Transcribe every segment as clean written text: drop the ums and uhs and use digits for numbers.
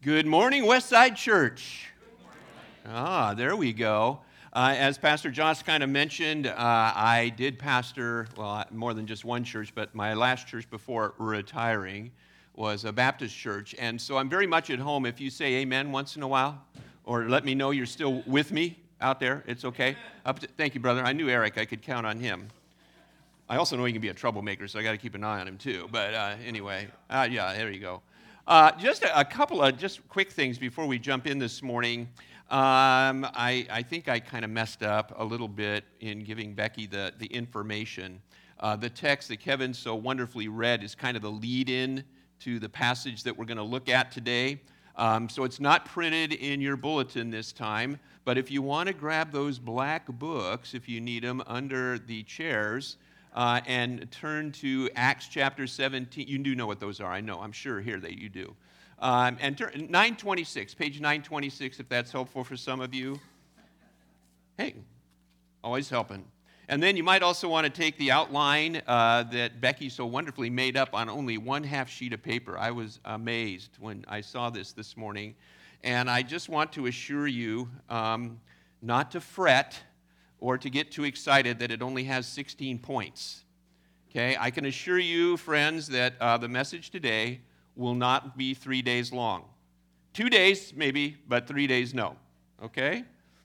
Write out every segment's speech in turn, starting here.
Good morning, Westside Church. There we go. As Pastor Josh kind of mentioned, I did pastor, more than just one church, but my last church before retiring was a Baptist church. And so I'm very much at home. If you say amen once in a while, or let me know you're still with me out there, it's okay. Thank you, brother. I knew Eric. I could count on him. I also know he can be a troublemaker, so I got to keep an eye on him too. But anyway, there you go. Just a couple of just quick things before we jump in this morning. I think I kind of messed up a little bit in giving Becky the information. The text that Kevin so wonderfully read is kind of the lead-in to the passage that we're going to look at today. So it's not printed in your bulletin this time, but if you want to grab those black books, if you need them, under the chairs, and turn to Acts chapter 17. You do know what those are, I know. I'm sure here that you do. And 926, page 926, if that's helpful for some of you. Hey, always helping. And then you might also want to take the outline that Becky so wonderfully made up on only one half sheet of paper. I was amazed when I saw this morning. And I just want to assure you not to fret or to get too excited that it only has 16 points. Okay, I can assure you, friends, that the message today will not be 3 days long. 2 days, maybe, but 3 days, no. Okay?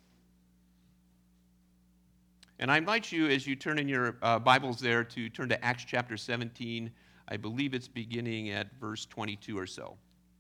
And I invite you, as you turn in your Bibles there, to turn to Acts chapter 17. I believe it's beginning at verse 22 or so.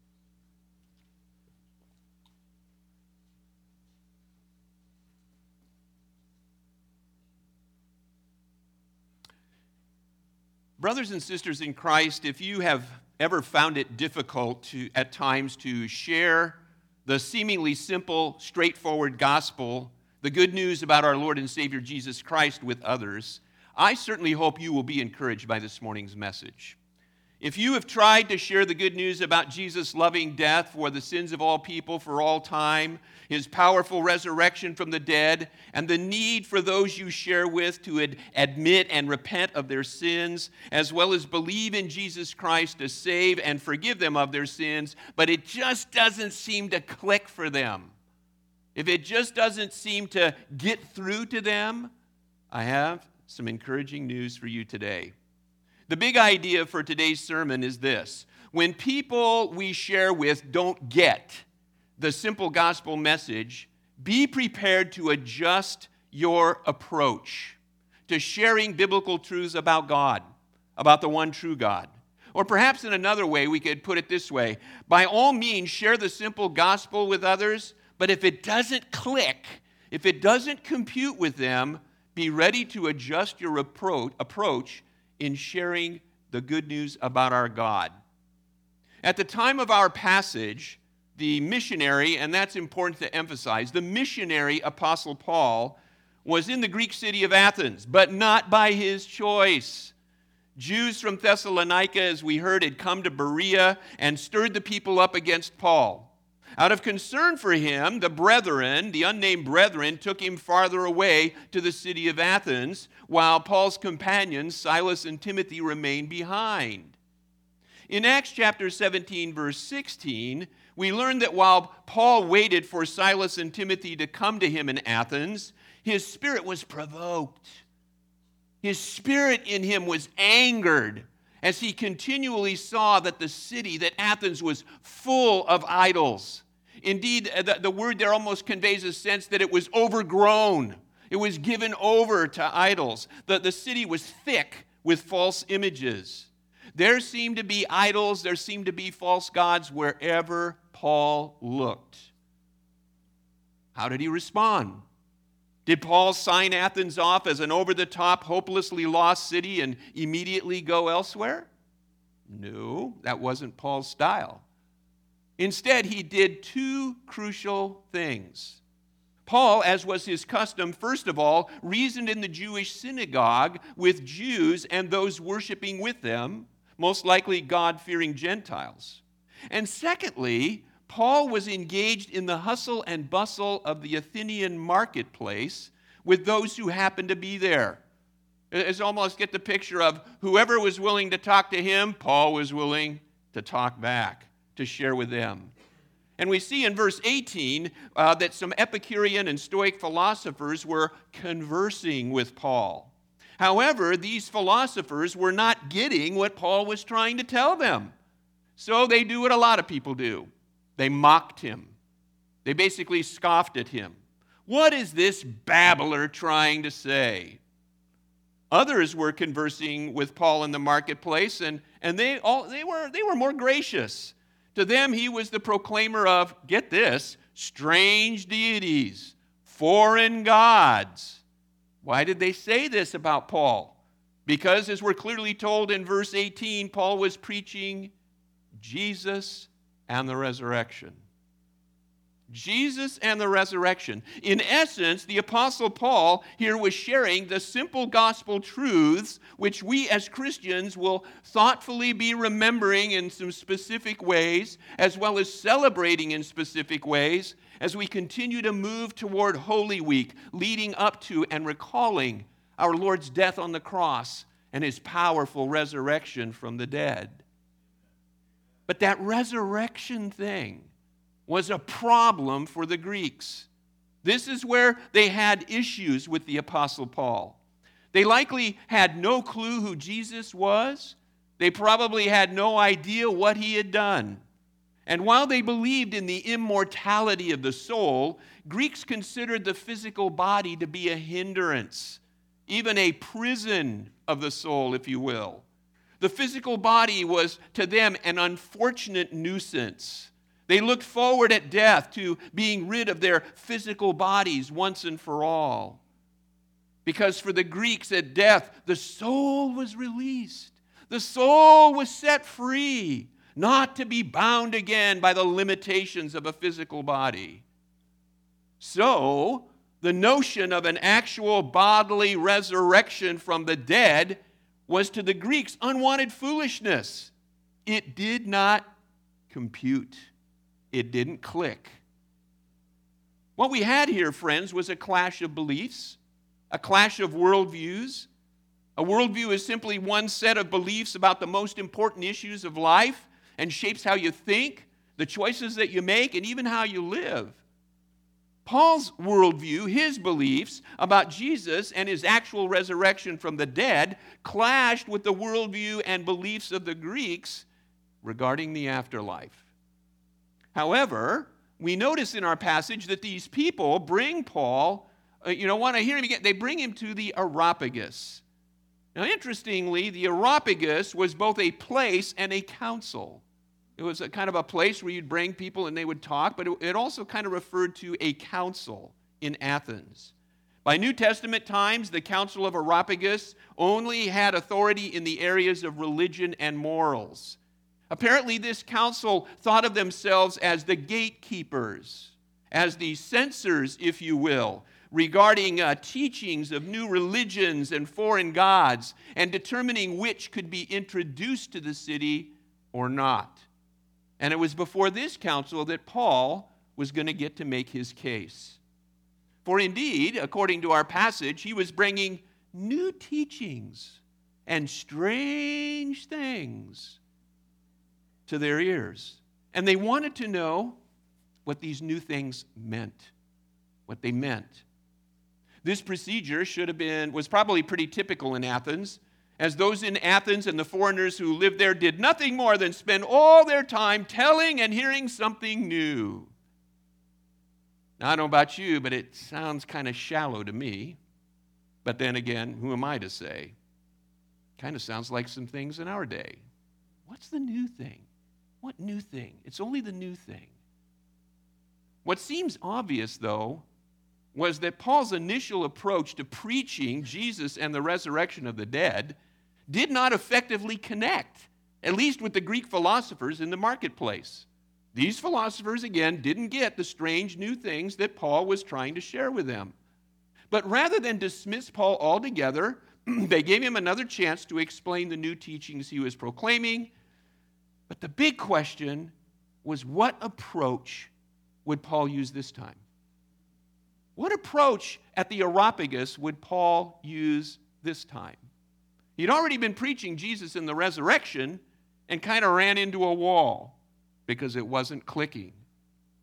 Brothers and sisters in Christ, if you have ever found it difficult at times to share the seemingly simple, straightforward gospel, the good news about our Lord and Savior Jesus Christ with others, I certainly hope you will be encouraged by this morning's message. If you have tried to share the good news about Jesus' loving death for the sins of all people for all time, his powerful resurrection from the dead, and the need for those you share with to admit and repent of their sins, as well as believe in Jesus Christ to save and forgive them of their sins, but it just doesn't seem to click for them, if it just doesn't seem to get through to them, I have some encouraging news for you today. The big idea for today's sermon is this: when people we share with don't get the simple gospel message, be prepared to adjust your approach to sharing biblical truths about God, about the one true God. Or perhaps in another way, we could put it this way: by all means, share the simple gospel with others, but if it doesn't click, if it doesn't compute with them, be ready to adjust your approach in sharing the good news about our God. At the time of our passage, the missionary, and that's important to emphasize, the missionary Apostle Paul was in the Greek city of Athens, but not by his choice. Jews from Thessalonica, as we heard, had come to Berea and stirred the people up against Paul. Out of concern for him, the brethren, the unnamed brethren, took him farther away to the city of Athens, while Paul's companions, Silas and Timothy, remained behind. In Acts chapter 17, verse 16, we learn that while Paul waited for Silas and Timothy to come to him in Athens, his spirit was provoked. His spirit in him was angered as he continually saw that the city, that Athens, was full of idols. Indeed, the word there almost conveys a sense that it was overgrown. It was given over to idols. The city was thick with false images. There seemed to be idols, there seemed to be false gods wherever Paul looked. How did he respond? Did Paul sign Athens off as an over-the-top, hopelessly lost city and immediately go elsewhere? No, that wasn't Paul's style. Instead, he did two crucial things. Paul, as was his custom, first of all, reasoned in the Jewish synagogue with Jews and those worshiping with them, most likely God-fearing Gentiles. And secondly, Paul was engaged in the hustle and bustle of the Athenian marketplace with those who happened to be there. It's almost get the picture of whoever was willing to talk to him, Paul was willing to talk back, to share with them. And we see in verse 18 that some Epicurean and Stoic philosophers were conversing with Paul. However, these philosophers were not getting what Paul was trying to tell them. So they do what a lot of people do. They mocked him. They basically scoffed at him. What is this babbler trying to say? Others were conversing with Paul in the marketplace, and they were more gracious. To them, he was the proclaimer of, get this, strange deities, foreign gods. Why did they say this about Paul? Because, as we're clearly told in verse 18, Paul was preaching Jesus and the resurrection. Jesus and the resurrection. In essence, the Apostle Paul here was sharing the simple gospel truths which we as Christians will thoughtfully be remembering in some specific ways, as well as celebrating in specific ways, as we continue to move toward Holy Week, leading up to and recalling our Lord's death on the cross and his powerful resurrection from the dead. But that resurrection thing was a problem for the Greeks. This is where they had issues with the Apostle Paul. They likely had no clue who Jesus was. They probably had no idea what he had done. And while they believed in the immortality of the soul, Greeks considered the physical body to be a hindrance, even a prison of the soul, if you will. The physical body was to them an unfortunate nuisance. They looked forward at death to being rid of their physical bodies once and for all. Because for the Greeks at death, the soul was released. The soul was set free, not to be bound again by the limitations of a physical body. So, the notion of an actual bodily resurrection from the dead was to the Greeks unwanted foolishness. It did not compute. It didn't click. What we had here, friends, was a clash of beliefs, a clash of worldviews. A worldview is simply one set of beliefs about the most important issues of life and shapes how you think, the choices that you make, and even how you live. Paul's worldview, his beliefs about Jesus and his actual resurrection from the dead, clashed with the worldview and beliefs of the Greeks regarding the afterlife. However, we notice in our passage that these people bring Paul, want to hear him again, they bring him to the Areopagus. Now, interestingly, the Areopagus was both a place and a council. It was a kind of a place where you'd bring people and they would talk, but it also kind of referred to a council in Athens. By New Testament times, the Council of Areopagus only had authority in the areas of religion and morals. Apparently, this council thought of themselves as the gatekeepers, as the censors, if you will, regarding teachings of new religions and foreign gods, and determining which could be introduced to the city or not. And it was before this council that Paul was going to get to make his case. For indeed, according to our passage, he was bringing new teachings and strange things to their ears. And they wanted to know what these new things meant, what they meant. This procedure was probably pretty typical in Athens, as those in Athens and the foreigners who lived there did nothing more than spend all their time telling and hearing something new. Now, I don't know about you, but it sounds kind of shallow to me. But then again, who am I to say? Kind of sounds like some things in our day. What's the new thing? What new thing? It's only the new thing. What seems obvious, though, was that Paul's initial approach to preaching Jesus and the resurrection of the dead did not effectively connect, at least with the Greek philosophers in the marketplace. These philosophers, again, didn't get the strange new things that Paul was trying to share with them. But rather than dismiss Paul altogether, they gave him another chance to explain the new teachings he was proclaiming. But the big question was, what approach would Paul use this time? What approach at the Areopagus would Paul use this time? He'd already been preaching Jesus in the resurrection and kind of ran into a wall because it wasn't clicking.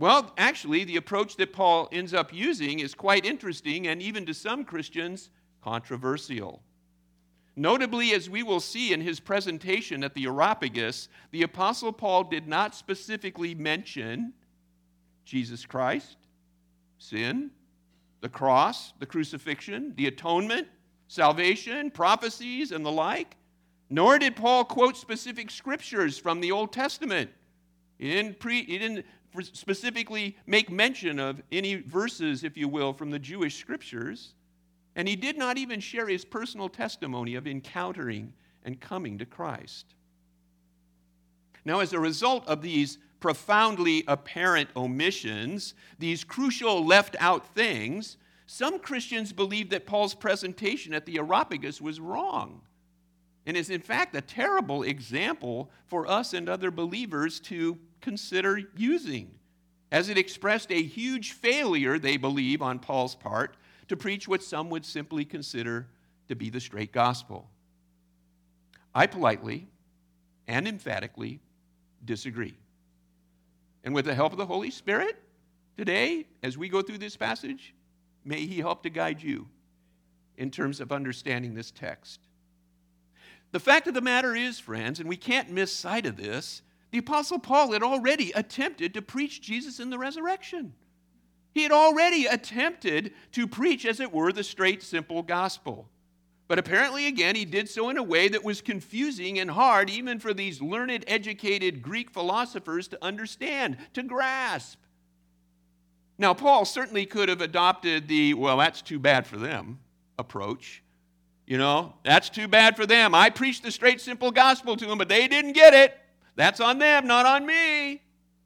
Well, actually, the approach that Paul ends up using is quite interesting and even to some Christians, controversial. Notably, as we will see in his presentation at the Areopagus, the Apostle Paul did not specifically mention Jesus Christ, sin, the cross, the crucifixion, the atonement, salvation, prophecies, and the like. Nor did Paul quote specific scriptures from the Old Testament. He didn't specifically make mention of any verses, if you will, from the Jewish scriptures. And he did not even share his personal testimony of encountering and coming to Christ. Now, as a result of these profoundly apparent omissions, these crucial left out things, some Christians believe that Paul's presentation at the Areopagus was wrong and is in fact a terrible example for us and other believers to consider using, as it expressed a huge failure, they believe, on Paul's part to preach what some would simply consider to be the straight gospel. I politely and emphatically disagree. And with the help of the Holy Spirit, today, as we go through this passage, may he help to guide you in terms of understanding this text. The fact of the matter is, friends, and we can't miss sight of this, the Apostle Paul had already attempted to preach Jesus in the resurrection. He had already attempted to preach, as it were, the straight, simple gospel. But apparently, again, he did so in a way that was confusing and hard even for these learned, educated Greek philosophers to understand, to grasp. Now, Paul certainly could have adopted the, well, that's too bad for them approach. You know, that's too bad for them. I preached the straight, simple gospel to them, but they didn't get it. That's on them, not on me.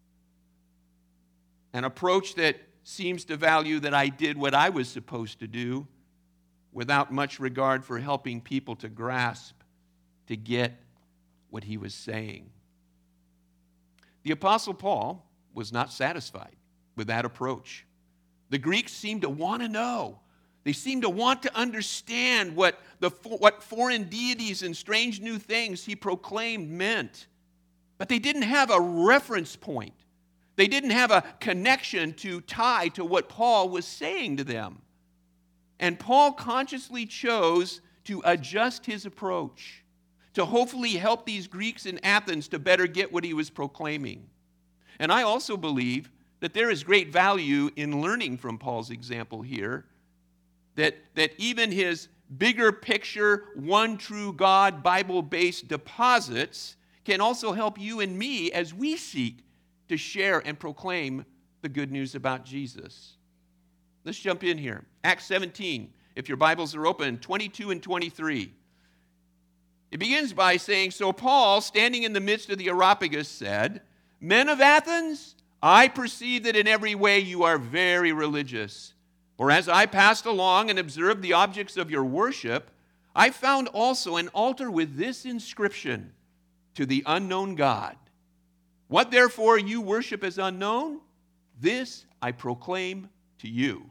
An approach that seems to value that I did what I was supposed to do without much regard for helping people to grasp, to get what he was saying. The Apostle Paul was not satisfied with that approach. The Greeks seemed to want to know. They seemed to want to understand what foreign deities and strange new things he proclaimed meant. But they didn't have a reference point. They didn't have a connection to tie to what Paul was saying to them. And Paul consciously chose to adjust his approach, to hopefully help these Greeks in Athens to better get what he was proclaiming. And I also believe that there is great value in learning from Paul's example here, that even his bigger picture, one true God, Bible-based deposits can also help you and me as we seek to share and proclaim the good news about Jesus. Let's jump in here. Acts 17, if your Bibles are open, 22 and 23. It begins by saying, "So Paul, standing in the midst of the Areopagus, said, 'Men of Athens, I perceive that in every way you are very religious. For as I passed along and observed the objects of your worship, I found also an altar with this inscription, to the unknown God. What therefore you worship as unknown, this I proclaim to you.'"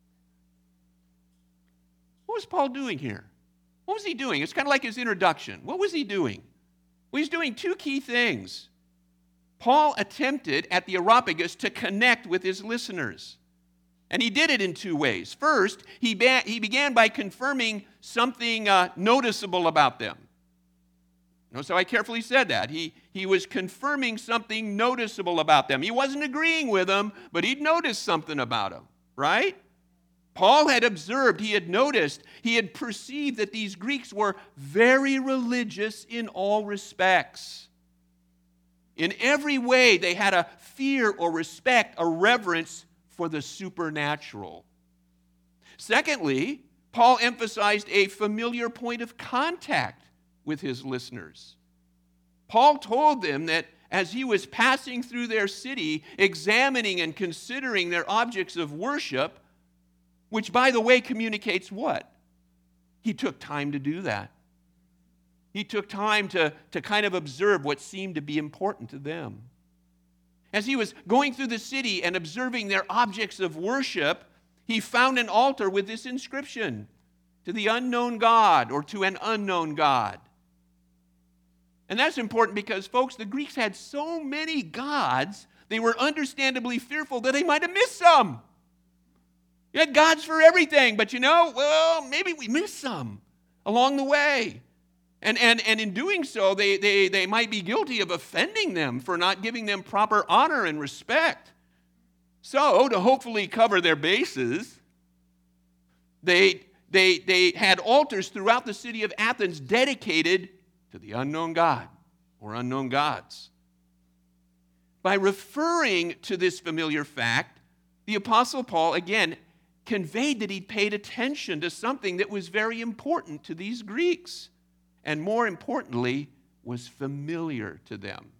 What was Paul doing here? What was he doing? It's kind of like his introduction. What was he doing? Well, he's doing two key things. Paul attempted at the Areopagus to connect with his listeners. And he did it in two ways. First, he began by confirming something noticeable about them. Notice how I carefully said that. He was confirming something noticeable about them. He wasn't agreeing with them, but he'd noticed something about them, right? Paul had observed, he had noticed, he had perceived that these Greeks were very religious in all respects. In every way, they had a fear or respect, a reverence for the supernatural. Secondly, Paul emphasized a familiar point of contact with his listeners. Paul told them that as he was passing through their city, examining and considering their objects of worship, which, by the way, communicates what? He took time to do that. He took time to kind of observe what seemed to be important to them. As he was going through the city and observing their objects of worship, he found an altar with this inscription, to the unknown God, or to an unknown God. And that's important because, folks, the Greeks had so many gods They were understandably fearful that they might have missed some. You had gods for everything, but maybe we missed some along the way. And in doing so, they might be guilty of offending them for not giving them proper honor and respect. So, to hopefully cover their bases, they had altars throughout the city of Athens dedicated to the unknown God or unknown gods. By referring to this familiar fact, the Apostle Paul, again, conveyed that he'd paid attention to something that was very important to these Greeks, and more importantly, was familiar to them.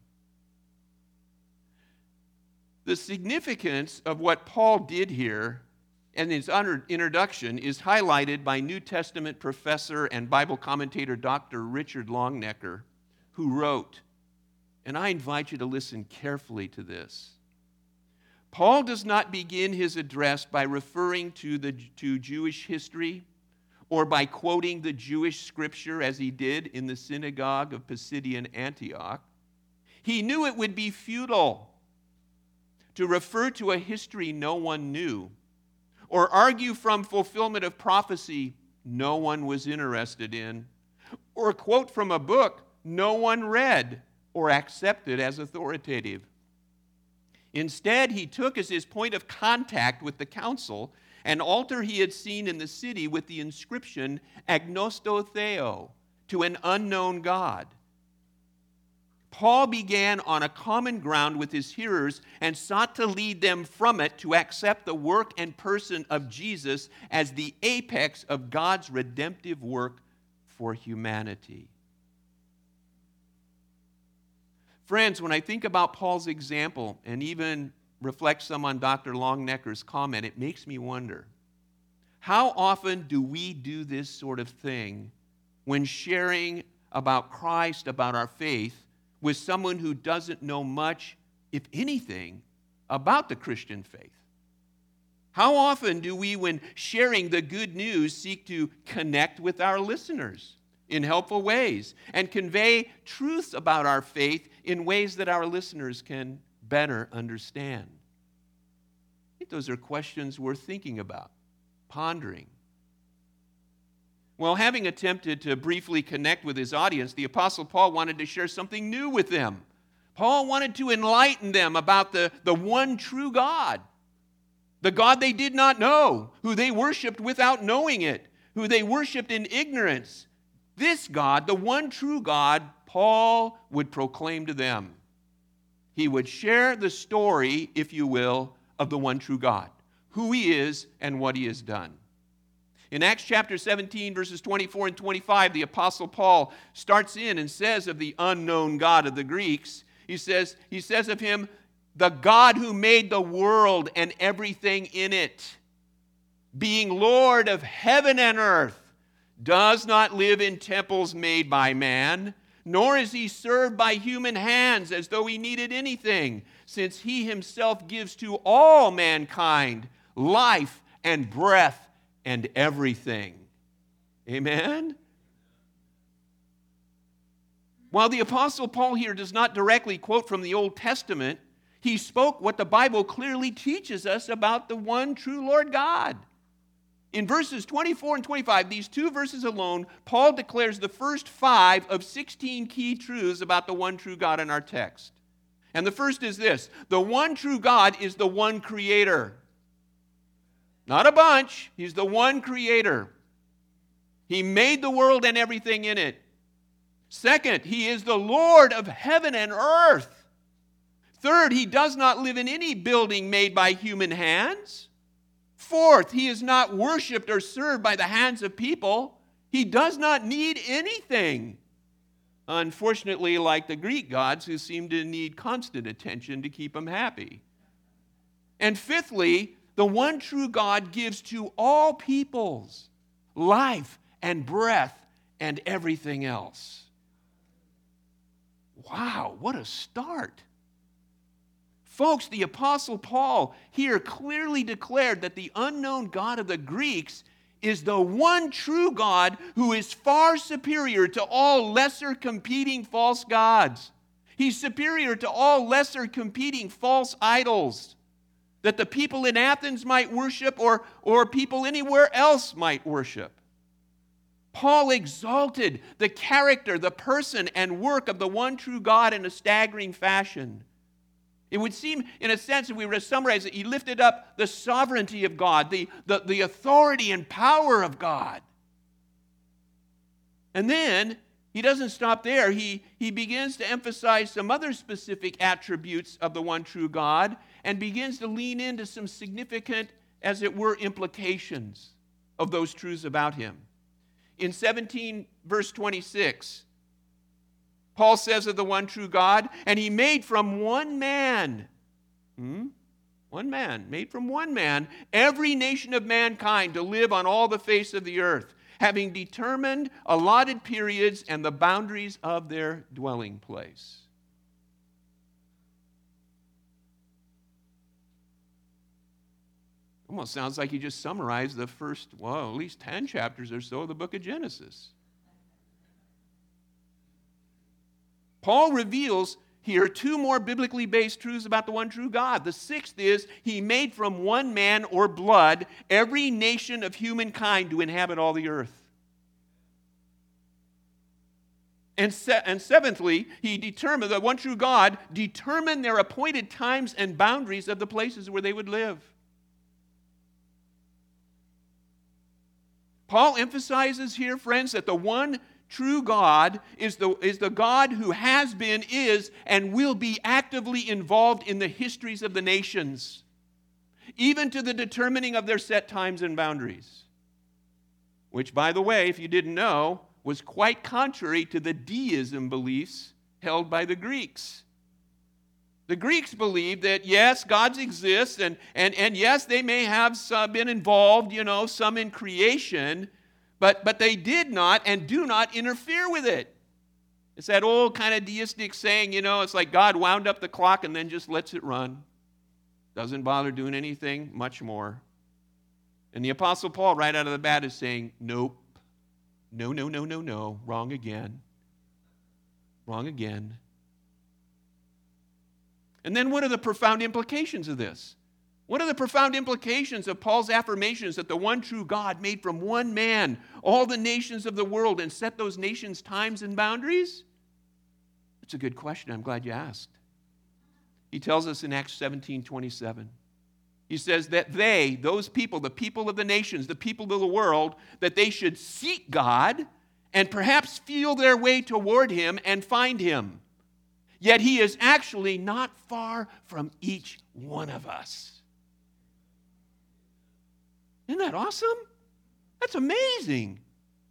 The significance of what Paul did here and his introduction is highlighted by New Testament professor and Bible commentator Dr. Richard Longenecker, who wrote, and I invite you to listen carefully to this. Paul does not begin his address by referring to Jewish history or by quoting the Jewish scripture as he did in the synagogue of Pisidian Antioch. He knew it would be futile to refer to a history no one knew or argue from fulfillment of prophecy no one was interested in, or quote from a book no one read or accepted as authoritative. Instead, he took as his point of contact with the council an altar he had seen in the city with the inscription Agnosto Theo, to an unknown God. Paul began on a common ground with his hearers and sought to lead them from it to accept the work and person of Jesus as the apex of God's redemptive work for humanity. Friends, when I think about Paul's example and even reflect some on Dr. Longenecker's comment, it makes me wonder, how often do we do this sort of thing when sharing about Christ, about our faith, with someone who doesn't know much, if anything, about the Christian faith? How often do we, when sharing the good news, seek to connect with our listeners in helpful ways and convey truths about our faith in ways that our listeners can better understand? I think those are questions worth thinking about, pondering. Well, having attempted to briefly connect with his audience, the Apostle Paul wanted to share something new with them. Paul wanted to enlighten them about the one true God, the God they did not know, who they worshiped without knowing it, who they worshiped in ignorance. This God, the one true God, Paul would proclaim to them. He would share the story, if you will, of the one true God, who he is and what he has done. In Acts chapter 17, verses 24 and 25, the Apostle Paul starts in and says of the unknown God of the Greeks, he says of him, the God who made the world and everything in it, being Lord of heaven and earth, does not live in temples made by man, nor is he served by human hands as though he needed anything, since he himself gives to all mankind life and breath and everything. Amen? While the Apostle Paul here does not directly quote from the Old Testament, he spoke what the Bible clearly teaches us about the one true Lord God. In verses 24 and 25, these two verses alone, Paul declares the first 5 of 16 key truths about the one true God in our text. And the first is this: the one true God is the one creator. Not a bunch, he's the one creator. He made the world and everything in it. Second, he is the Lord of heaven and earth. Third, he does not live in any building made by human hands. Fourth, he is not worshipped or served by the hands of people. He does not need anything. Unfortunately, like the Greek gods who seem to need constant attention to keep him happy. And fifthly, the one true God gives to all peoples life and breath and everything else. Wow, what a start. Folks, the Apostle Paul here clearly declared that the unknown God of the Greeks is the one true God who is far superior to all lesser competing false gods. He's superior to all lesser competing false idols that the people in Athens might worship or people anywhere else might worship. Paul exalted the character, the person, and work of the one true God in a staggering fashion. It would seem, in a sense, if we were to summarize it, he lifted up the sovereignty of God, the authority and power of God. And then, he doesn't stop there. He begins to emphasize some other specific attributes of the one true God and begins to lean into some significant, as it were, implications of those truths about him. In 17, verse 26, Paul says of the one true God, and he made from one man, made from one man, every nation of mankind to live on all the face of the earth, having determined allotted periods and the boundaries of their dwelling place. Almost sounds like he just summarized the first, at least 10 chapters or so of the book of Genesis. Paul reveals here two more biblically based truths about the one true God. The sixth is, he made from one man or blood every nation of humankind to inhabit all the earth. And seventhly, the one true God determined their appointed times and boundaries of the places where they would live. Paul emphasizes here, friends, that the one true God is the God who has been, is, and will be actively involved in the histories of the nations, even to the determining of their set times and boundaries. Which, by the way, if you didn't know, was quite contrary to the deism beliefs held by the Greeks. The Greeks believed that, yes, God exists, and yes, they may have been involved, some in creation, but they did not and do not interfere with it. It's that old kind of deistic saying, it's like God wound up the clock and then just lets it run. Doesn't bother doing anything much more. And the Apostle Paul, right out of the bat, is saying, nope. No, wrong again. Wrong again. And then what are the profound implications of this? What are the profound implications of Paul's affirmations that the one true God made from one man all the nations of the world and set those nations' times and boundaries? That's a good question. I'm glad you asked. He tells us in Acts 17:27. He says that those people, the people of the nations, the people of the world, that they should seek God and perhaps feel their way toward him and find him. Yet he is actually not far from each one of us. Isn't that awesome? That's amazing.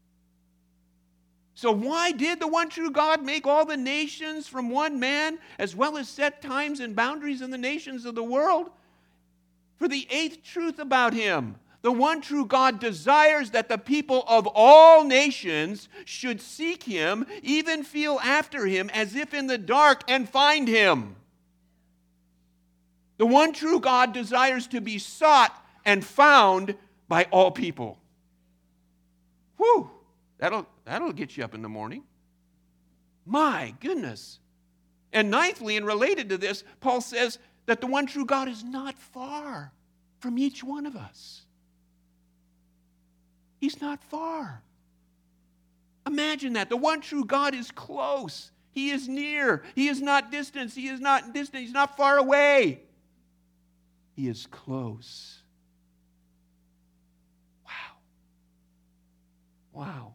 So why did the one true God make all the nations from one man, as well as set times and boundaries in the nations of the world? For the eighth truth about him. The one true God desires that the people of all nations should seek him, even feel after him as if in the dark, and find him. The one true God desires to be sought and found by all people. Whew! That'll get you up in the morning. My goodness. And ninthly, and related to this, Paul says that the one true God is not far from each one of us. He's not far. Imagine that. The one true God is close. He is near. He is not distant. He is not distant. He's not far away. He is close. Wow.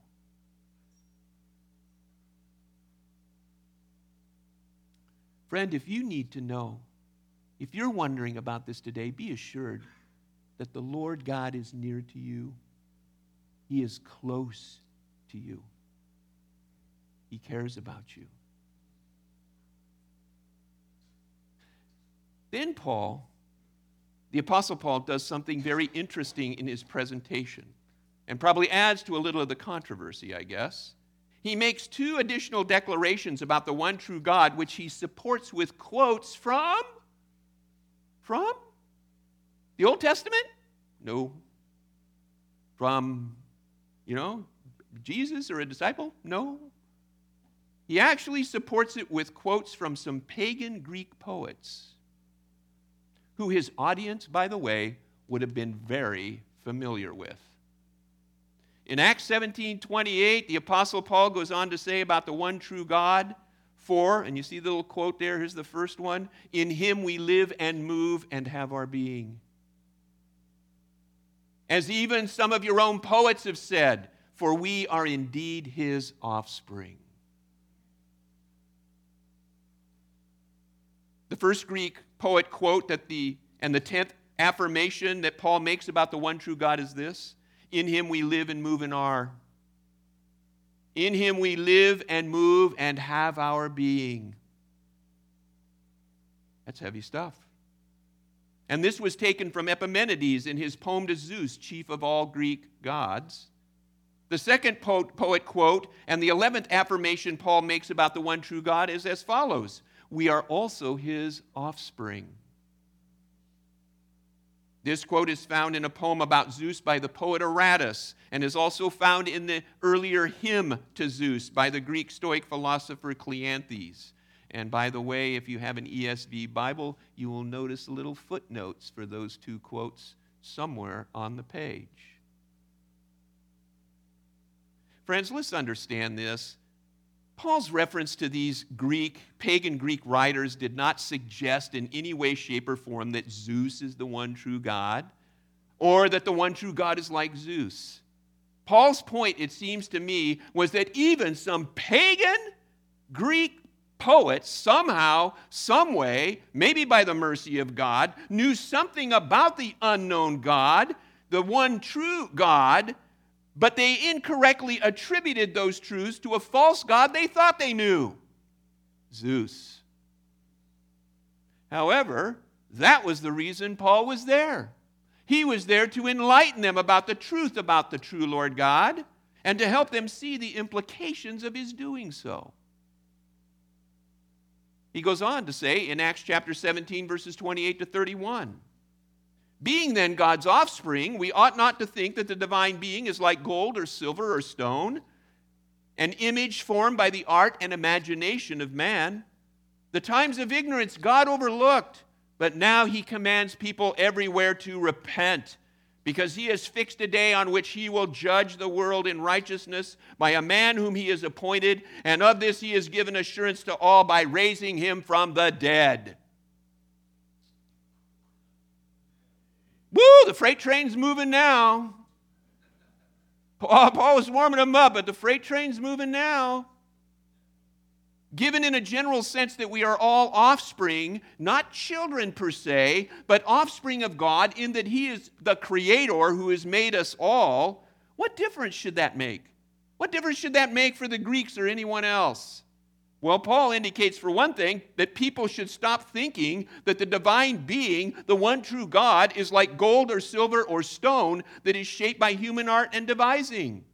Friend, if you need to know, if you're wondering about this today, be assured that the Lord God is near to you. He is close to you. He cares about you. Then Paul, the Apostle Paul, does something very interesting in his presentation, and probably adds to a little of the controversy, I guess. He makes two additional declarations about the one true God, which he supports with quotes from the Old Testament? No. From, Jesus or a disciple? No. He actually supports it with quotes from some pagan Greek poets, who his audience, by the way, would have been very familiar with. In Acts 17:28, the Apostle Paul goes on to say about the one true God, and you see the little quote there, here's the first one, in him we live and move and have our being. As even some of your own poets have said, for we are indeed his offspring. The first Greek poet quote and the 10th affirmation that Paul makes about the one true God is this: in him we live and move and are. In him we live and move and have our being. That's heavy stuff. And this was taken from Epimenides in his poem to Zeus, chief of all Greek gods. The second poet quote and the 11th affirmation Paul makes about the one true God is as follows: we are also his offspring. This quote is found in a poem about Zeus by the poet Aratus and is also found in the earlier hymn to Zeus by the Greek Stoic philosopher Cleanthes. And by the way, if you have an ESV Bible, you will notice little footnotes for those two quotes somewhere on the page. Friends, let's understand this. Paul's reference to these pagan Greek writers did not suggest in any way, shape, or form that Zeus is the one true God or that the one true God is like Zeus. Paul's point, it seems to me, was that even some pagan Greek poets somehow, some way, maybe by the mercy of God, knew something about the unknown God, the one true God, but they incorrectly attributed those truths to a false god they thought they knew, Zeus. However, that was the reason Paul was there. He was there to enlighten them about the truth about the true Lord God and to help them see the implications of his doing so. He goes on to say in Acts chapter 17, verses 28 to 31, being then God's offspring, we ought not to think that the divine being is like gold or silver or stone, an image formed by the art and imagination of man. The times of ignorance God overlooked, but now he commands people everywhere to repent, because he has fixed a day on which he will judge the world in righteousness by a man whom he has appointed, and of this he has given assurance to all by raising him from the dead. Woo, the freight train's moving now. Paul was warming them up, but the freight train's moving now. Given in a general sense that we are all offspring, not children per se, but offspring of God in that he is the creator who has made us all, what difference should that make? What difference should that make for the Greeks or anyone else? Well, Paul indicates, for one thing, that people should stop thinking that the divine being, the one true God, is like gold or silver or stone that is shaped by human art and devising.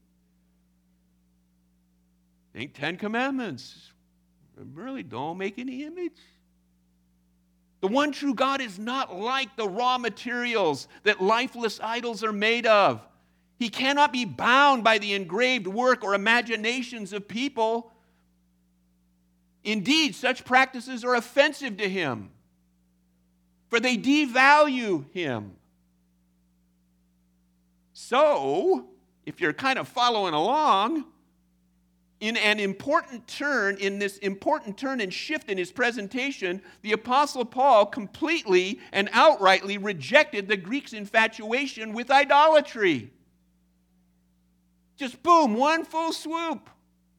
Think 10 Commandments. Really, don't make any image. The one true God is not like the raw materials that lifeless idols are made of. He cannot be bound by the engraved work or imaginations of people. Indeed, such practices are offensive to him, for they devalue him. So, if you're kind of following along, in this important turn and shift in his presentation, the Apostle Paul completely and outrightly rejected the Greeks' infatuation with idolatry. Just boom, one full swoop.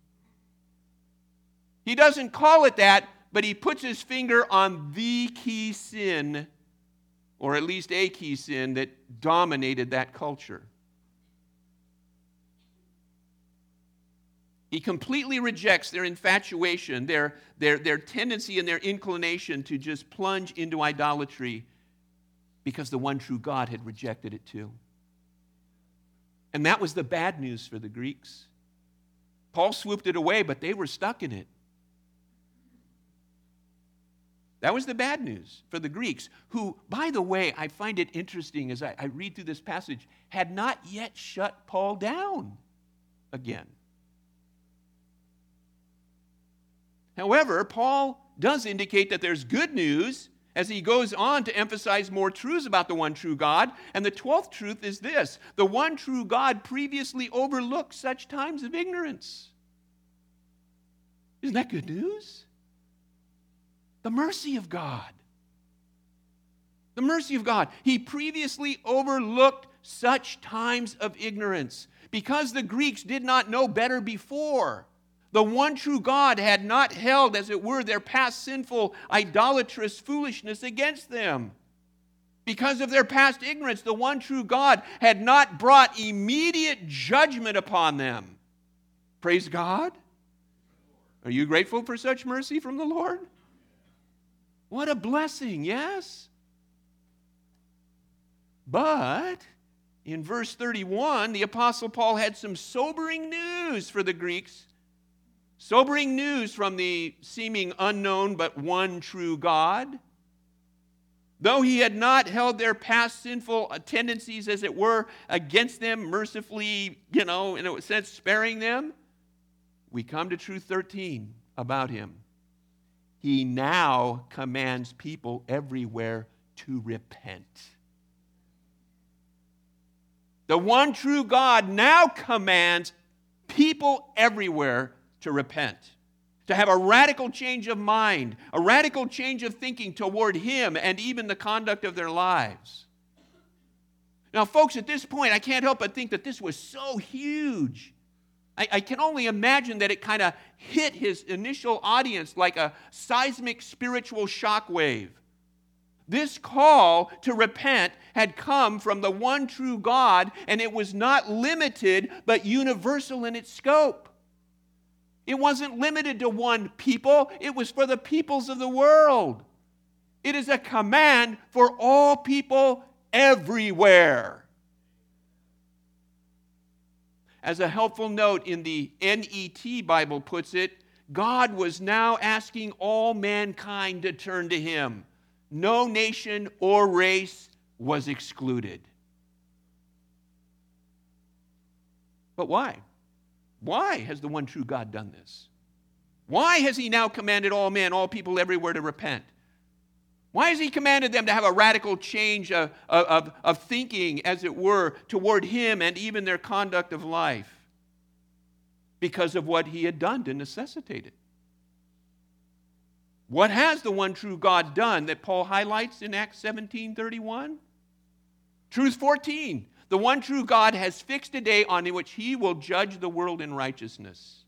He doesn't call it that, but he puts his finger on the key sin, or at least a key sin that dominated that culture. He completely rejects their infatuation, their tendency and their inclination to just plunge into idolatry because the one true God had rejected it too. And that was the bad news for the Greeks. Paul swooped it away, but they were stuck in it. That was the bad news for the Greeks, who, by the way, I find it interesting as I read through this passage, had not yet shut Paul down again. However, Paul does indicate that there's good news as he goes on to emphasize more truths about the one true God. And the 12th truth is this: the one true God previously overlooked such times of ignorance. Isn't that good news? The mercy of God. The mercy of God. He previously overlooked such times of ignorance because the Greeks did not know better before. The one true God had not held, as it were, their past sinful, idolatrous foolishness against them. Because of their past ignorance, the one true God had not brought immediate judgment upon them. Praise God. Are you grateful for such mercy from the Lord? What a blessing, yes? But in verse 31, the Apostle Paul had some sobering news for the Greeks. Sobering news from the seeming unknown but one true God. Though he had not held their past sinful tendencies, as it were, against them, mercifully, in a sense, sparing them, we come to truth 13 about him. He now commands people everywhere to repent. The one true God now commands people everywhere to repent, to have a radical change of mind, a radical change of thinking toward him and even the conduct of their lives. Now, folks, at this point, I can't help but think that this was so huge. I can only imagine that it kind of hit his initial audience like a seismic spiritual shockwave. This call to repent had come from the one true God, and it was not limited but universal in its scope. It wasn't limited to one people, it was for the peoples of the world. It is a command for all people everywhere. As a helpful note in the NET Bible puts it, God was now asking all mankind to turn to him. No nation or race was excluded. But why? Why has the one true God done this? Why has he now commanded all men, all people everywhere to repent? Why has he commanded them to have a radical change of thinking, as it were, toward him and even their conduct of life? Because of what he had done to necessitate it. What has the one true God done that Paul highlights in Acts 17:31? Truth 14. The one true God has fixed a day on which he will judge the world in righteousness.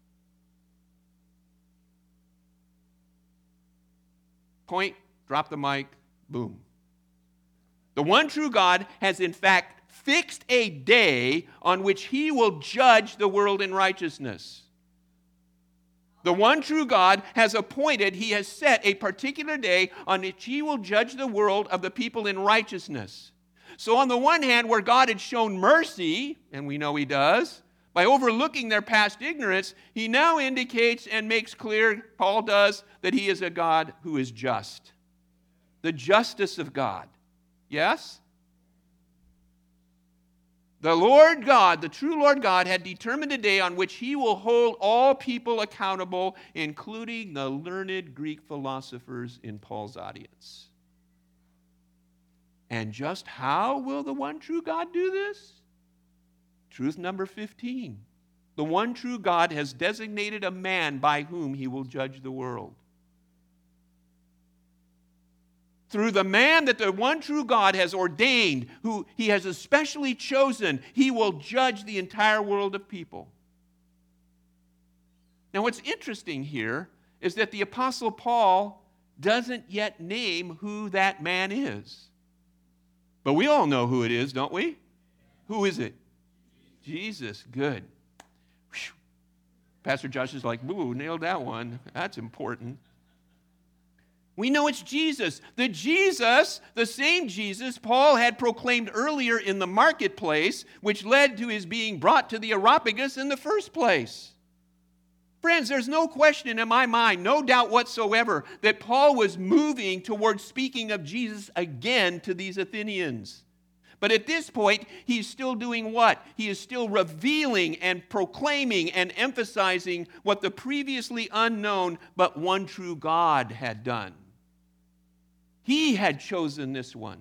Point, drop the mic, boom. The one true God has in fact fixed a day on which he will judge the world in righteousness. The one true God has appointed, he has set a particular day on which he will judge the world of the people in righteousness. So on the one hand, where God had shown mercy, and we know he does, by overlooking their past ignorance, he now indicates and makes clear, Paul does, that he is a God who is just. The justice of God. Yes? The Lord God, the true Lord God, had determined a day on which he will hold all people accountable, including the learned Greek philosophers in Paul's audience. And just how will the one true God do this? Truth number 15. The one true God has designated a man by whom he will judge the world. Through the man that the one true God has ordained, who he has especially chosen, he will judge the entire world of people. Now, what's interesting here is that the Apostle Paul doesn't yet name who that man is. But we all know who it is, don't we? Who is it? Jesus. Good. Whew. Pastor Josh is like, "Ooh, nailed that one. That's important." We know it's Jesus. The same Jesus Paul had proclaimed earlier in the marketplace, which led to his being brought to the Areopagus in the first place. Friends, there's no question in my mind, no doubt whatsoever, that Paul was moving towards speaking of Jesus again to these Athenians. But at this point, he's still doing what? He is still revealing and proclaiming and emphasizing what the previously unknown but one true God had done. He had chosen this one.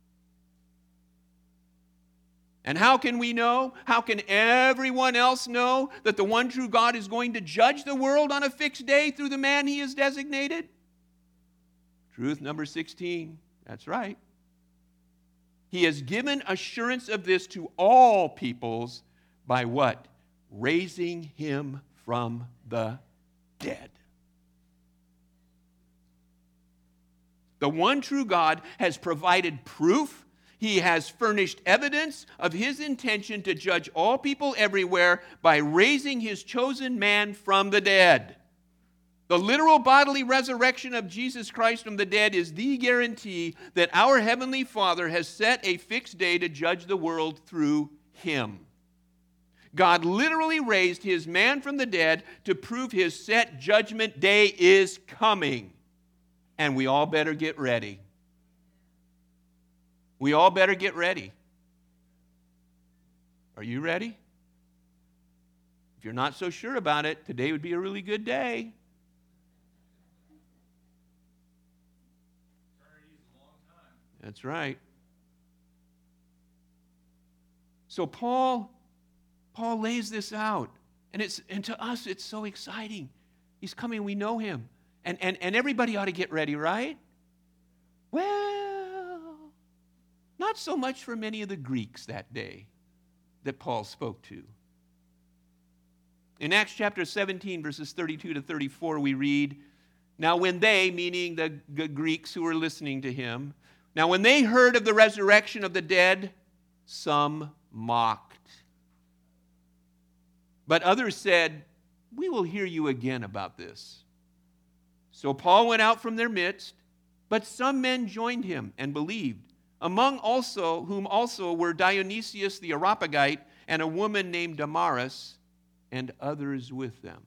And how can we know? How can everyone else know that the one true God is going to judge the world on a fixed day through the man he has designated? Truth number 16. That's right. He has given assurance of this to all peoples by what? Raising him from the dead. The one true God has provided proof. He has furnished evidence of his intention to judge all people everywhere by raising his chosen man from the dead. The literal bodily resurrection of Jesus Christ from the dead is the guarantee that our Heavenly Father has set a fixed day to judge the world through him. God literally raised his man from the dead to prove his set judgment day is coming. And we all better get ready. We all better get ready. Are you ready? If you're not so sure about it, today would be a really good day. That's right. So Paul lays this out. And to us, it's so exciting. He's coming, we know him. And everybody ought to get ready, right? Well, not so much for many of the Greeks that day that Paul spoke to. In Acts chapter 17, verses 32 to 34, we read, "Now when they," meaning the Greeks who were listening to him, "now when they heard of the resurrection of the dead, some mocked. But others said, 'We will hear you again about this.' So Paul went out from their midst, but some men joined him and believed, among whom also were Dionysius the Areopagite and a woman named Damaris, and others with them."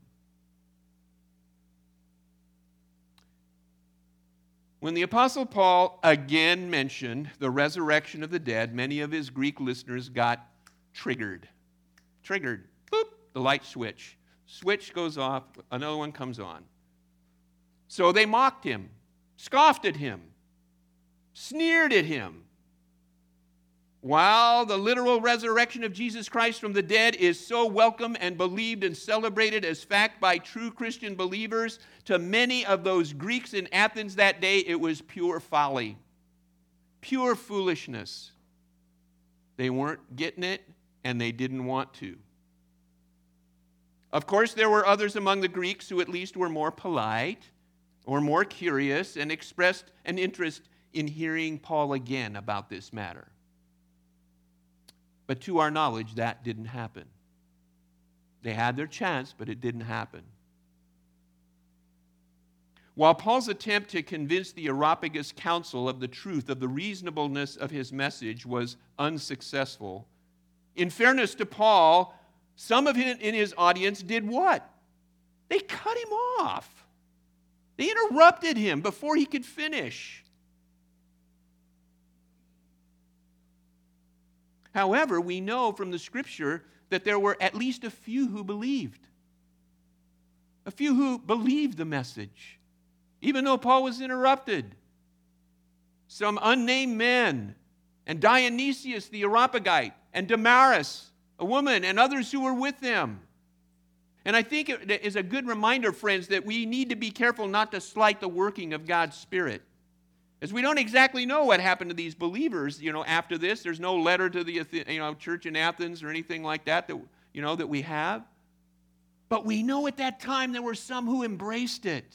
When the Apostle Paul again mentioned the resurrection of the dead, many of his Greek listeners got triggered. Triggered. Boop, the light switch. Switch goes off, another one comes on. So they mocked him, scoffed at him, sneered at him. While the literal resurrection of Jesus Christ from the dead is so welcome and believed and celebrated as fact by true Christian believers, to many of those Greeks in Athens that day, it was pure folly, pure foolishness. They weren't getting it, and they didn't want to. Of course, there were others among the Greeks who at least were more polite or more curious and expressed an interest in hearing Paul again about this matter. But to our knowledge, that didn't happen. They had their chance, but it didn't happen. While Paul's attempt to convince the Areopagus Council of the truth of the reasonableness of his message was unsuccessful, in fairness to Paul, some of him in his audience did what? They cut him off. They interrupted him before he could finish. However, we know from the Scripture that there were at least a few who believed. A few who believed the message, even though Paul was interrupted. Some unnamed men, and Dionysius the Areopagite, and Damaris, a woman, and others who were with them. And I think it is a good reminder, friends, that we need to be careful not to slight the working of God's Spirit. As we don't exactly know what happened to these believers, after this. There's no letter to the church in Athens or anything like that that we have. But we know at that time there were some who embraced it,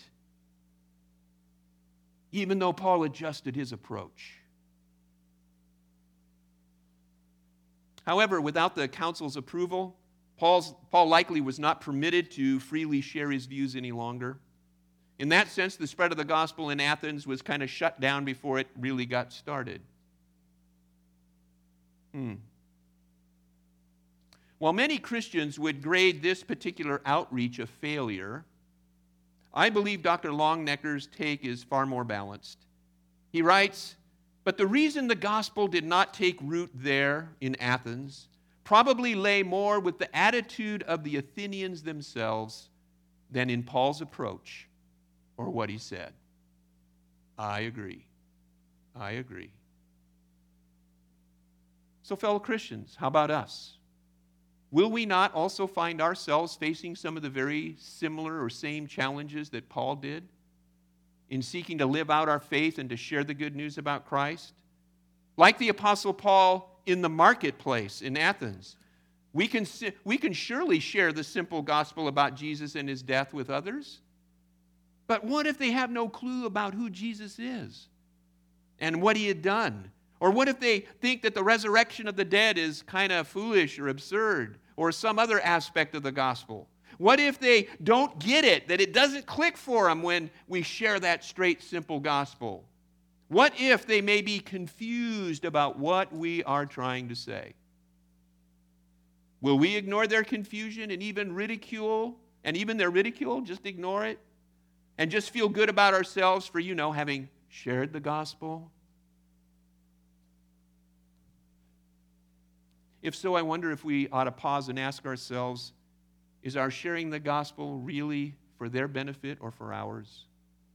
even though Paul adjusted his approach. However, without the council's approval, Paul likely was not permitted to freely share his views any longer. In that sense, the spread of the gospel in Athens was kind of shut down before it really got started. While many Christians would grade this particular outreach a failure, I believe Dr. Longnecker's take is far more balanced. He writes, But the reason the gospel did not take root there in Athens probably lay more with the attitude of the Athenians themselves than in Paul's approach or what he said. I agree. I agree. So, fellow Christians, how about us? Will we not also find ourselves facing some of the very similar or same challenges that Paul did in seeking to live out our faith and to share the good news about Christ? Like the Apostle Paul in the marketplace in Athens, we can surely share the simple gospel about Jesus and his death with others. But what if they have no clue about who Jesus is and what he had done? Or what if they think that the resurrection of the dead is kind of foolish or absurd or some other aspect of the gospel? What if they don't get it, that it doesn't click for them when we share that straight, simple gospel? What if they may be confused about what we are trying to say? Will we ignore their confusion and even ridicule, and even their ridicule, just ignore it, and just feel good about ourselves for, having shared the gospel? If so, I wonder if we ought to pause and ask ourselves, is our sharing the gospel really for their benefit or for ours?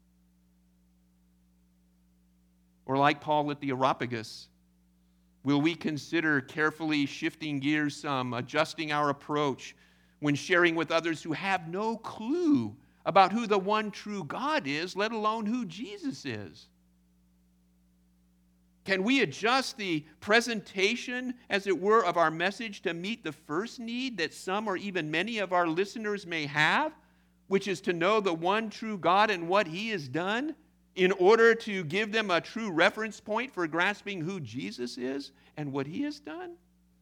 Or like Paul at the Areopagus, will we consider carefully shifting gears some, adjusting our approach when sharing with others who have no clue about who the one true God is, let alone who Jesus is? Can we adjust the presentation, as it were, of our message to meet the first need that some or even many of our listeners may have, which is to know the one true God and what he has done, in order to give them a true reference point for grasping who Jesus is and what he has done?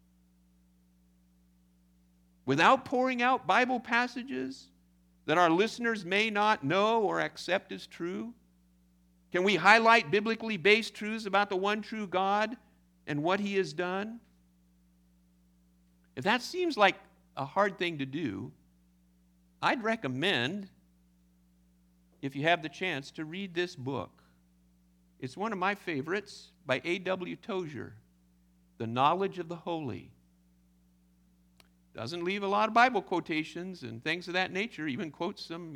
Without pouring out Bible passages that our listeners may not know or accept as true? Can we highlight biblically based truths about the one true God and what he has done? If that seems like a hard thing to do, I'd recommend, if you have the chance, to read this book. It's one of my favorites by A.W. Tozer, The Knowledge of the Holy. Doesn't leave a lot of Bible quotations and things of that nature, even quotes some,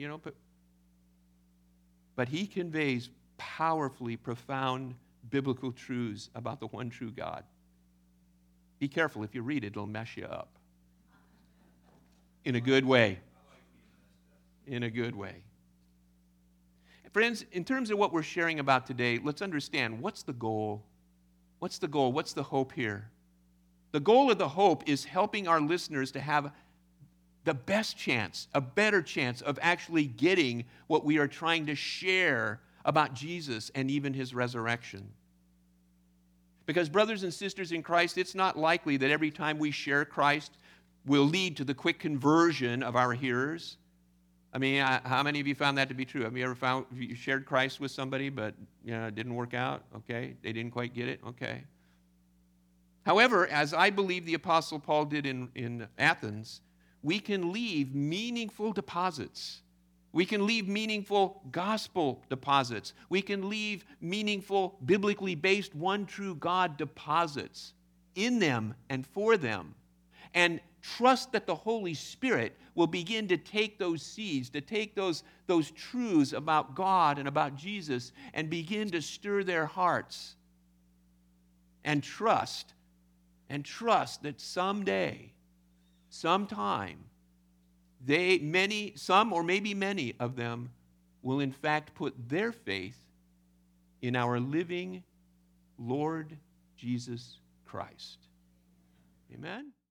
but he conveys powerfully profound biblical truths about the one true God. Be careful, if you read it, it'll mess you up. In a good way. In a good way. Friends, in terms of what we're sharing about today, let's understand, what's the goal? What's the goal? What's the hope here? The goal of the hope is helping our listeners to have the best chance, a better chance of actually getting what we are trying to share about Jesus and even his resurrection. Because, brothers and sisters in Christ, it's not likely that every time we share Christ will lead to the quick conversion of our hearers. I mean, how many of you found that to be true? Have you ever you shared Christ with somebody, but it didn't work out? Okay, they didn't quite get it? Okay. However, as I believe the Apostle Paul did in Athens, we can leave meaningful deposits. We can leave meaningful gospel deposits. We can leave meaningful, biblically based, one true God deposits in them and for them. And trust that the Holy Spirit will begin to take those seeds, to take those truths about God and about Jesus and begin to stir their hearts. And trust that someday, sometime, some or maybe many of them will in fact put their faith in our living Lord Jesus Christ. Amen?